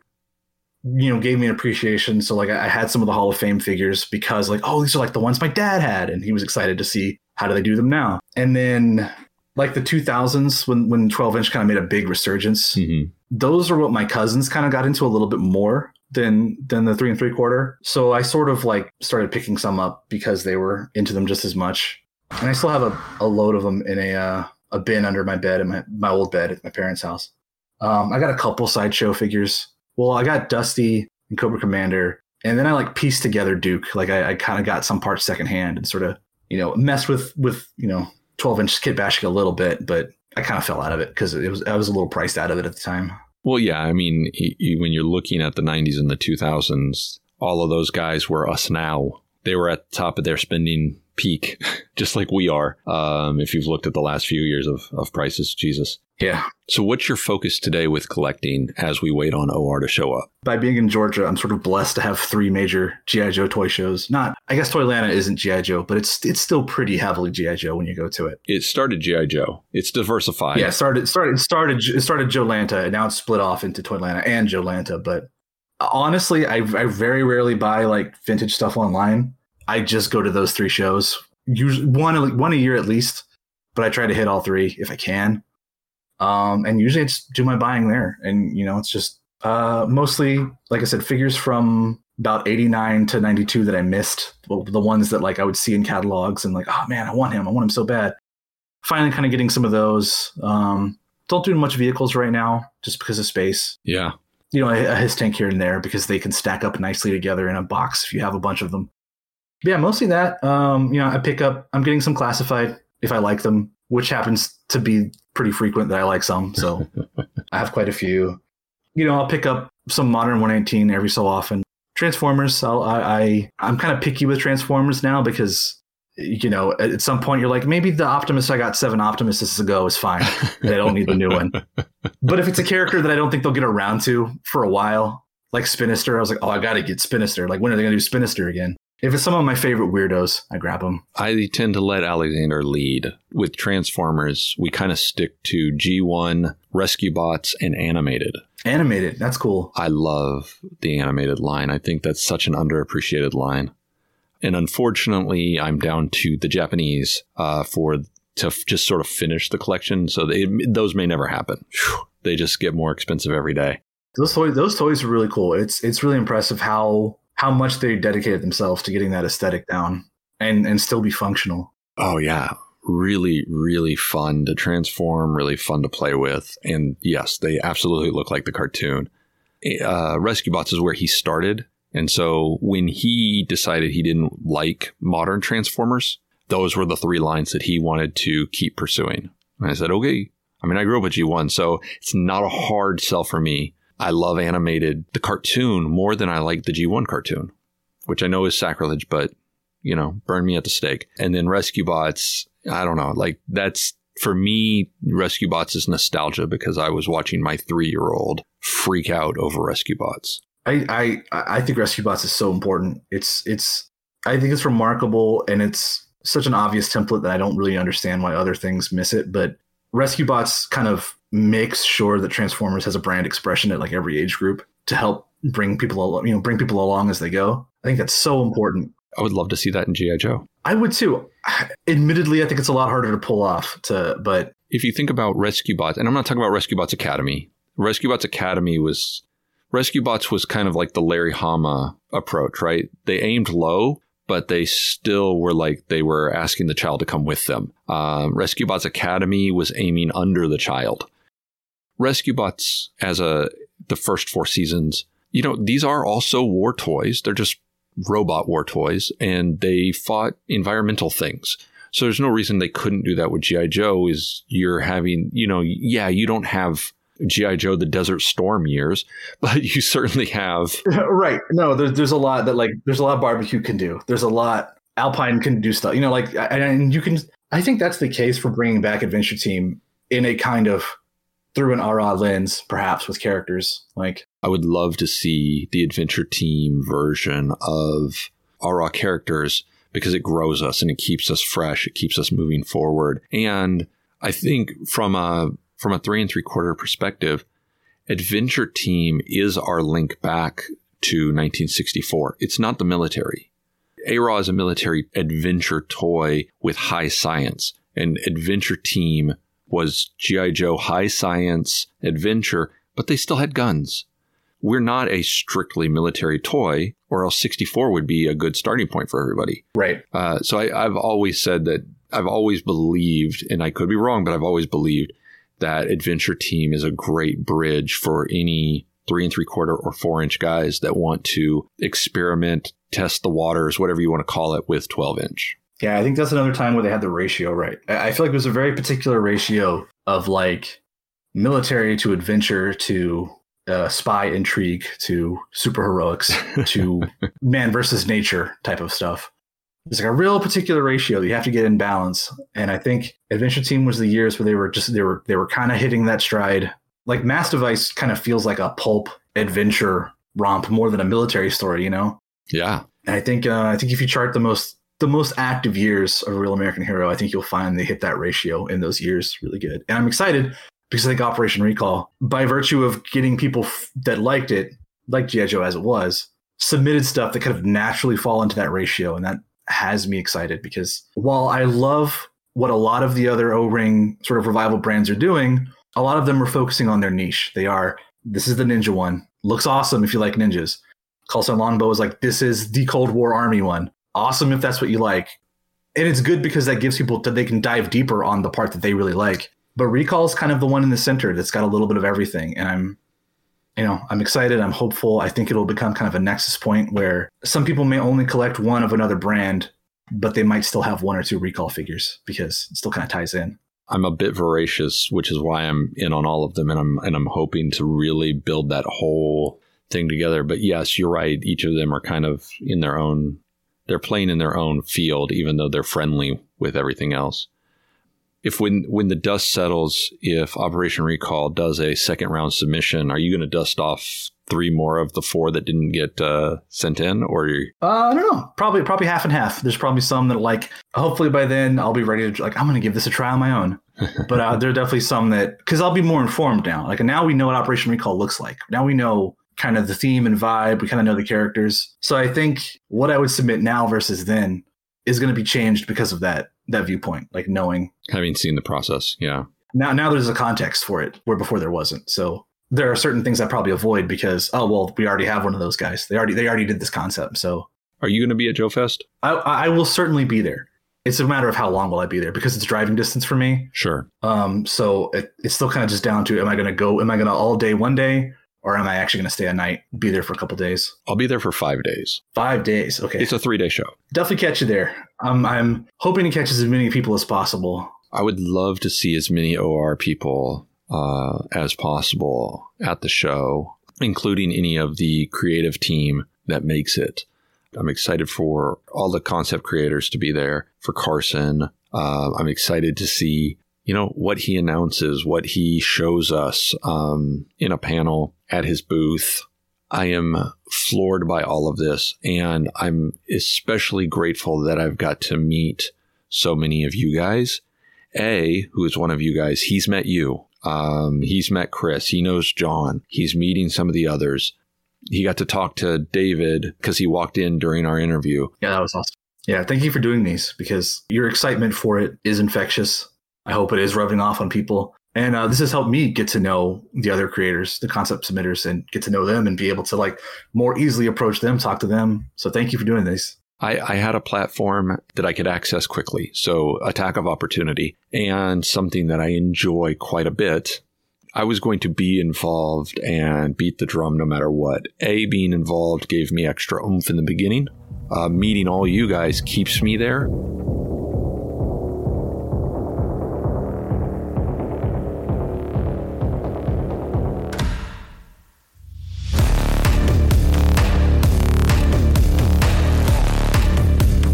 You know, gave me an appreciation. So like I, I had some of the Hall of Fame figures because like, oh, these are like the ones my dad had. And he was excited to see how do they do them now. And then like the two thousands when, when twelve inch kind of made a big resurgence. Mm-hmm. Those are what my cousins kind of got into a little bit more than than the three and three quarter. So I sort of like started picking some up because they were into them just as much. And I still have a, a load of them in a uh, a bin under my bed in my, my old bed at my parents' house. Um, I got a couple Sideshow figures. Well, I got Dusty and Cobra Commander, and then I like pieced together Duke. Like I, I kind of got some parts secondhand and sort of, you know, messed with with you know twelve inch kit bashing a little bit, but I kind of fell out of it because it was I was a little priced out of it at the time. Well, yeah, I mean, y- y- when you're looking at the nineties and the two thousands, all of those guys were us now. They were at the top of their spending peak, just like we are. Um, if you've looked at the last few years of, of prices, Jesus. Yeah. So what's your focus today with collecting as we wait on O R to show up? By being in Georgia, I'm sort of blessed to have three major G I. Joe toy shows. Not, I guess Toylanta isn't G I. Joe, but it's it's still pretty heavily G I. Joe when you go to it. It started G I. Joe. It's diversified. Yeah, it started started started it started Joe Lanta, and now it's split off into Toylanta and Joe Lanta. But honestly, I I very rarely buy like vintage stuff online. I just go to those three shows, usually one one a year at least. But I try to hit all three if I can. Um, and usually I just do my buying there. And, you know, it's just uh, mostly, like I said, figures from about eighty-nine to ninety-two that I missed. The ones that like I would see in catalogs and like, oh, man, I want him. I want him so bad. Finally kind of getting some of those. Um, don't do much vehicles right now just because of space. Yeah. You know, a, a his tank here and there because they can stack up nicely together in a box if you have a bunch of them. But yeah, mostly that. Um, you know, I pick up, I'm getting some classified if I like them, which happens to be pretty frequent that I like some. So I have quite a few. You know, I'll pick up some modern one nineteen every so often. Transformers, I'll, I, I, I'm kind of picky with Transformers now because, you know, at some point you're like, maybe the Optimus I got seven Optimuses ago is fine. I don't need the new one. But if it's a character that I don't think they'll get around to for a while, like Spinister, I was like, oh, I got to get Spinister. Like, when are they going to do Spinister again? If it's some of my favorite weirdos, I grab them. I tend to let Alexander lead. With Transformers, we kind of stick to G one, Rescue Bots, and Animated. Animated, that's cool. I love the Animated line. I think that's such an underappreciated line. And unfortunately, I'm down to the Japanese uh, for to f- just sort of finish the collection. So they, those may never happen. Whew, they just get more expensive every day. Those toys, those toys are really cool. It's it's really impressive how... how much they dedicated themselves to getting that aesthetic down and, and still be functional. Oh, yeah. really, really fun to transform, really fun to play with. And yes, they absolutely look like the cartoon. Uh, Rescue Bots is where he started. And so when he decided he didn't like modern Transformers, those were the three lines that he wanted to keep pursuing. And I said, okay. I mean, I grew up with G one, so it's not a hard sell for me. I love animated, the cartoon, more than I like the G one cartoon, which I know is sacrilege, but, you know, burn me at the stake. And then Rescue Bots, I don't know, like that's, for me, Rescue Bots is nostalgia because I was watching my three-year-old freak out over Rescue Bots. I, I, I think Rescue Bots is so important. It's, it's, I think it's remarkable, and it's such an obvious template that I don't really understand why other things miss it. But Rescue Bots kind of makes sure that Transformers has a brand expression at like every age group to help bring people along, you know, bring people along as they go. I think that's so important. I would love to see that in G I. Joe. I would too. Admittedly, I think it's a lot harder to pull off. To, but if you think about Rescue Bots, and I'm not talking about Rescue Bots Academy. Rescue Bots Academy was Rescue Bots was kind of like the Larry Hama approach, right? They aimed low, but they still were like they were asking the child to come with them. Uh, Rescue Bots Academy was aiming under the child. Rescue Bots, as a the first four seasons, you know, these are also war toys. They're just robot war toys, and they fought environmental things. So there's no reason they couldn't do that with G I. Joe. Is you're having, you know, yeah, you don't have G I. Joe, the Desert Storm years, but you certainly have. Right. No, there's, there's a lot that like, there's a lot Barbecue can do. There's a lot Alpine can do stuff, you know, like, and you can, I think that's the case for bringing back Adventure Team in a kind of through an R A lens, perhaps with characters. Like, I would love to see the Adventure Team version of R A characters because it grows us and it keeps us fresh. It keeps us moving forward. And I think from a, From a three and three quarter perspective, Adventure Team is our link back to nineteen sixty-four. It's not the military. A R A is a military adventure toy with high science, and Adventure Team was G I. Joe high science adventure, but they still had guns. We're not a strictly military toy, or else sixty-four would be a good starting point for everybody. Right. Uh, so I, I've always said that I've always believed, and I could be wrong, but I've always believed that Adventure Team is a great bridge for any three and three quarter or four inch guys that want to experiment, test the waters, whatever you want to call it, with twelve inch. Yeah, I think that's another time where they had the ratio right. I feel like it was a very particular ratio of like military to adventure to uh, spy intrigue to superheroics to man versus nature type of stuff. It's like a real particular ratio that you have to get in balance. And I think Adventure Team was the years where they were just, they were, they were kind of hitting that stride. Like Mass Device kind of feels like a pulp adventure romp more than a military story, you know? Yeah. And I think, uh, I think if you chart the most, the most active years of a Real American Hero, I think you'll find they hit that ratio in those years really good. And I'm excited because I think Operation Recall, by virtue of getting people f- that liked it, like G I. Joe as it was, submitted stuff that kind of naturally fall into that ratio. And that has me excited because while I love what a lot of the other O-ring sort of revival brands are doing, a lot of them are focusing on their niche. They are, this is the ninja one. Looks awesome if you like ninjas. Call Sign Longbow is like, this is the Cold War Army one. Awesome if that's what you like. And it's good because that gives people that they can dive deeper on the part that they really like. But Recall is kind of the one in the center that's got a little bit of everything. And I'm, you know, I'm excited. I'm hopeful. I think it'll become kind of a nexus point where some people may only collect one of another brand, but they might still have one or two Recall figures because it still kind of ties in. I'm a bit voracious, which is why I'm in on all of them. And I'm, and I'm hoping to really build that whole thing together. But yes, you're right. Each of them are kind of in their own, they're playing in their own field, even though they're friendly with everything else. If when when the dust settles, if Operation Recall does a second round submission, are you going to dust off three more of the four that didn't get uh, sent in, or? Uh, I don't know. Probably probably half and half. There's probably some that like. Hopefully by then I'll be ready to like. I'm going to give this a try on my own. But uh, there are definitely some that because I'll be more informed now. Like now we know what Operation Recall looks like. Now we know kind of the theme and vibe. We kind of know the characters. So I think what I would submit now versus then is going to be changed because of that. That viewpoint, like knowing, having seen the process. Yeah. Now, now there's a context for it where before there wasn't. So there are certain things I probably avoid because, oh, well, we already have one of those guys. They already, they already did this concept. So are you going to be at Joe Fest? I, I will certainly be there. It's a matter of how long will I be there because it's driving distance for me. Sure. Um, so it, it's still kind of just down to, am I going to go, am I going to all day one day, or am I actually going to stay a night, be there for a couple days? I'll be there for five days. Five days. Okay. It's a three-day show. Definitely catch you there. Um, I'm hoping to catch as many people as possible. I would love to see as many O R people uh, as possible at the show, including any of the creative team that makes it. I'm excited for all the concept creators to be there, for Carson. Uh, I'm excited to see, you know, what he announces, what he shows us um, in a panel at his booth. I am floored by all of this, and I'm especially grateful that I've got to meet so many of you guys. A, who is one of you guys, he's met you. Um, he's met Chris. He knows John. He's meeting some of the others. He got to talk to David because he walked in during our interview. Yeah, that was awesome. Yeah, thank you for doing these because your excitement for it is infectious. I hope it is rubbing off on people. And uh, this has helped me get to know the other creators, the concept submitters, and get to know them and be able to like more easily approach them, talk to them. So thank you for doing this. I, I had a platform that I could access quickly. So attack of opportunity, and something that I enjoy quite a bit. I was going to be involved and beat the drum no matter what. A, being involved gave me extra oomph in the beginning. Uh, meeting all you guys keeps me there.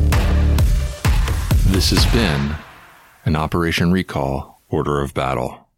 This has been an Operation Recall Order of Battle.